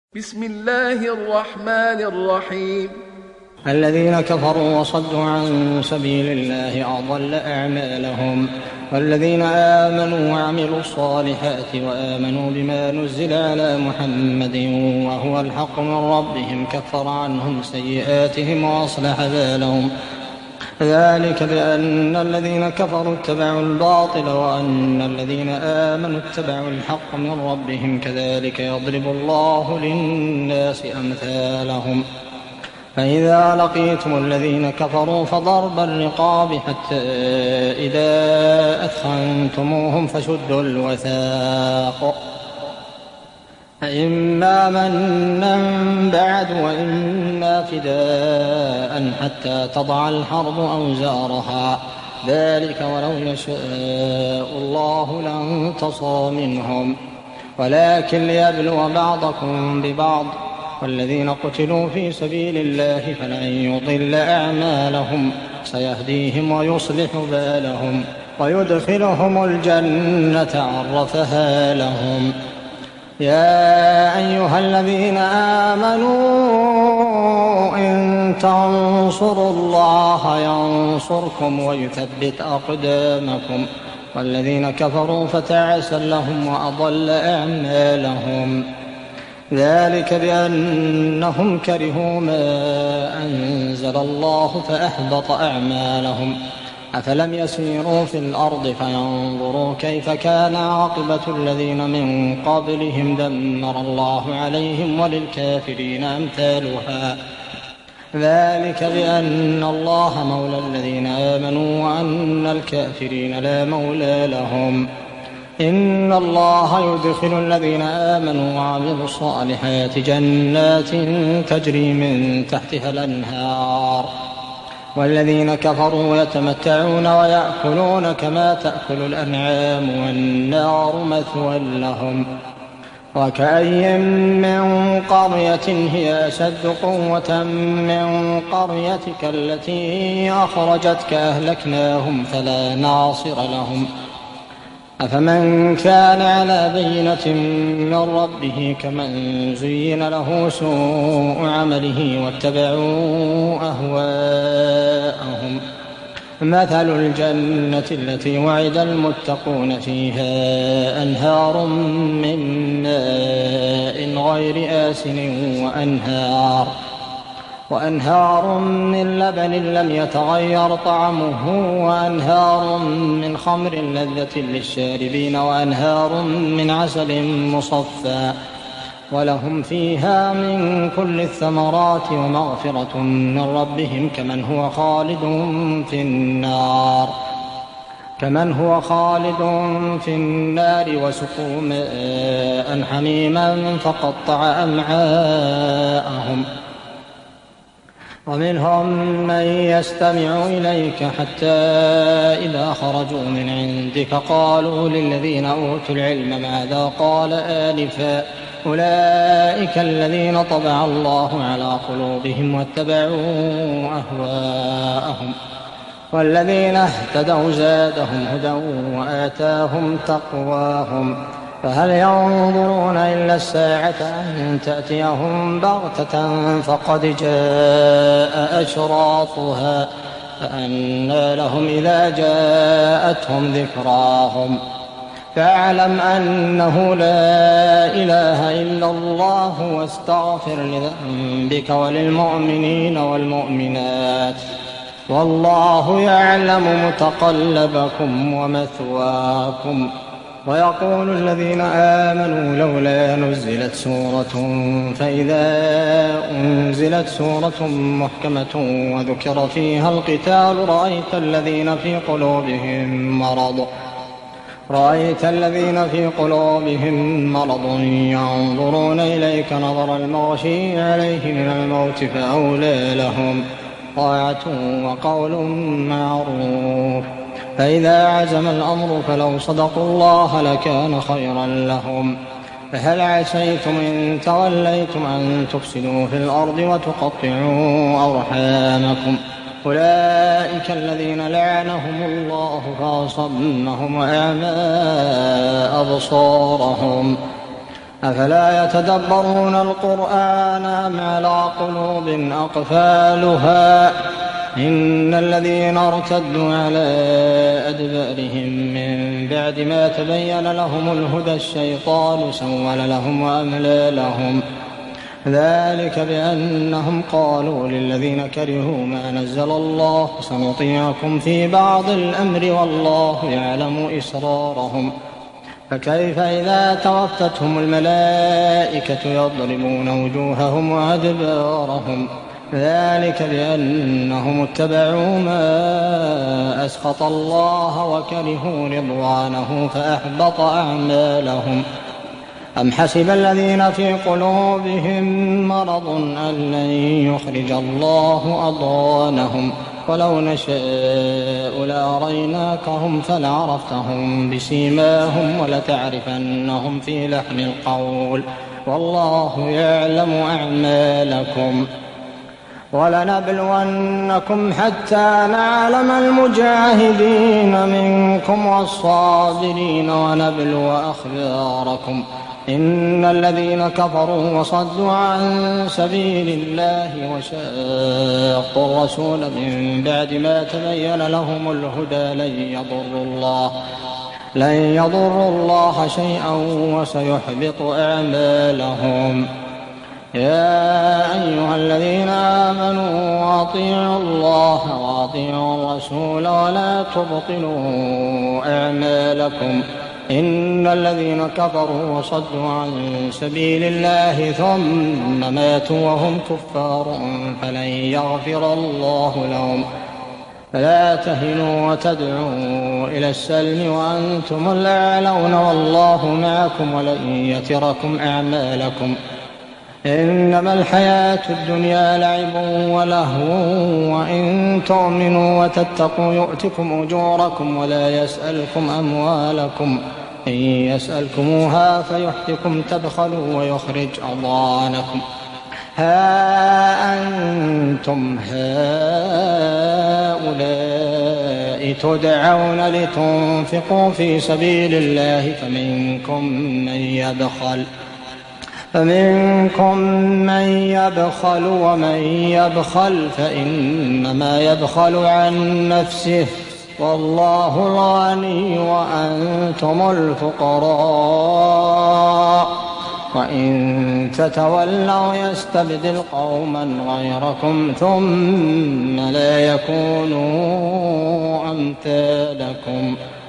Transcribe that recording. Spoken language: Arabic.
بسم الله الرحمن الرحيم. الذين كفروا وصدوا عن سبيل الله أضل أعمالهم، والذين آمنوا وعملوا الصالحات وآمنوا بما نزل على محمد وهو الحق من ربهم كفر عنهم سيئاتهم وأصلح بالهم. ذلك بأن الذين كفروا اتبعوا الباطل وأن الذين آمنوا اتبعوا الحق من ربهم كذلك يضرب الله للناس أمثالهم. فإذا لقيتم الذين كفروا فضرب الرقاب حتى إذا أثخنتموهم فشدوا الوثاق فإما منا بعد وإما فداء حتى تضع الحرب أوزارها. ذلك ولو يشاء الله لانتصر منهم ولكن ليبلو بعضكم ببعض. والذين قتلوا في سبيل الله فلن يضل أعمالهم سيهديهم ويصلح بالهم ويدخلهم الجنة عرفها لهم. يا أيها الذين آمنوا إن تنصروا الله ينصركم ويثبت أقدامكم. والذين كفروا فتعسا لهم وأضل أعمالهم. ذلك بأنهم كرهوا ما أنزل الله فأحبط أعمالهم. أفلم يسيروا في الأرض فينظروا كيف كان عاقبة الذين من قبلهم دمر الله عليهم وللكافرين أمثالها. ذلك بأن الله مولى الذين آمنوا وأن الكافرين لا مولى لهم. إن الله يدخل الذين آمنوا وعملوا الصالحات جنات تجري من تحتها الأنهار. والذين كفروا يتمتعون ويأكلون كما تأكل الأنعام والنار مثوى لهم. وكأي من قرية هي أشد قوة من قريتك التي أخرجتك أهلكناهم فلا ناصر لهم. أفمن كان على بينة من ربه كمن زين له سوء عمله واتبعوا أهواءهم. مثل الجنة التي وعد المتقون فيها أنهار من ماء غير آسن وأنهار من لبن لم يتغير طعمه وأنهار من خمر لذة للشاربين وأنهار من عسل مصفى ولهم فيها من كل الثمرات ومغفرة من ربهم كمن هو خالد في النار وسقوا ماء حميما فقطع أمعاءهم. ومنهم من يستمع إليك حتى إذا خرجوا من عندك قالوا للذين أوتوا العلم ماذا قال آنفا أولئك الذين طبع الله على قلوبهم واتبعوا أهواءهم. والذين اهتدوا زادهم هدى وآتاهم تقواهم. فهل ينظرون إلا الساعة أن تأتيهم بغتة فقد جاء أشراطها فأنى لهم إذا جاءتهم ذكراهم. فاعلم أنه لا إله إلا الله واستغفر لذنبك وللمؤمنين والمؤمنات والله يعلم متقلبكم ومثواكم. ويقول الذين آمنوا لولا نزلت سورة فإذا أنزلت سورة محكمة وذكر فيها القتال رأيت الذين في قلوبهم مرض ينظرون إليك نظر المغشي عليه من الموت فأولى لهم طاعة وقول معروف. فإذا عزم الأمر فلو صدقوا الله لكان خيرا لهم. فهل عسيتم إن توليتم أن تفسدوا في الأرض وتقطعوا أرحامكم. أولئك الذين لعنهم الله فأصمهم وأعمى أبصارهم أفلا يتدبرون القرآن أم على قلوب أقفالها إن الذين ارتدوا على أدبارهم من بعد ما تبين لهم الهدى الشيطان سول لهم وأملى لهم ذلك بأنهم قالوا للذين كرهوا ما نزل الله سنطيعكم في بعض الأمر والله يعلم إسرارهم فكيف إذا توفتهم الملائكة يضربون وجوههم وأدبارهم ذلك بأنهم اتبعوا ما أسخط الله وكرهوا رضوانه فأحبط أعمالهم أم حسب الذين في قلوبهم مرض أن لن يخرج الله أضغانهم ولو نشاء لأريناكهم فلعرفتهم بسيماهم ولتعرفنهم في لحن القول والله يعلم أعمالكم ولنبلونكم حتى نعلم المجاهدين منكم والصابرين ونبلو أخباركم إن الذين كفروا وصدوا عن سبيل الله وشاقوا الرسول من بعد ما تبين لهم الهدى لن يضروا الله شيئا وسيحبط أعمالهم يا أيها الذين آمنوا أطيعوا الله وأطيعوا الرسول ولا تبطلوا أعمالكم إن الذين كفروا وصدوا عن سبيل الله ثم ماتوا وهم كفار فلن يغفر الله لهم فلا تهنوا وتدعوا إلى السلم وأنتم الأعلون والله معكم ولن يتركم أعمالكم إنما الحياة الدنيا لعب ولهو وإن تؤمنوا وتتقوا يؤتكم أجوركم ولا يسألكم أموالكم إن يسألكموها فيحتكم تبخلوا ويخرج أضغانكم ها أنتم هؤلاء تدعون لتنفقوا في سبيل الله فمنكم من يبخل ومن يبخل فإنما يبخل عن نفسه والله الغني وأنتم الفقراء وإن تتولوا يستبدل قوما غيركم ثم لا يكونوا أمثالكم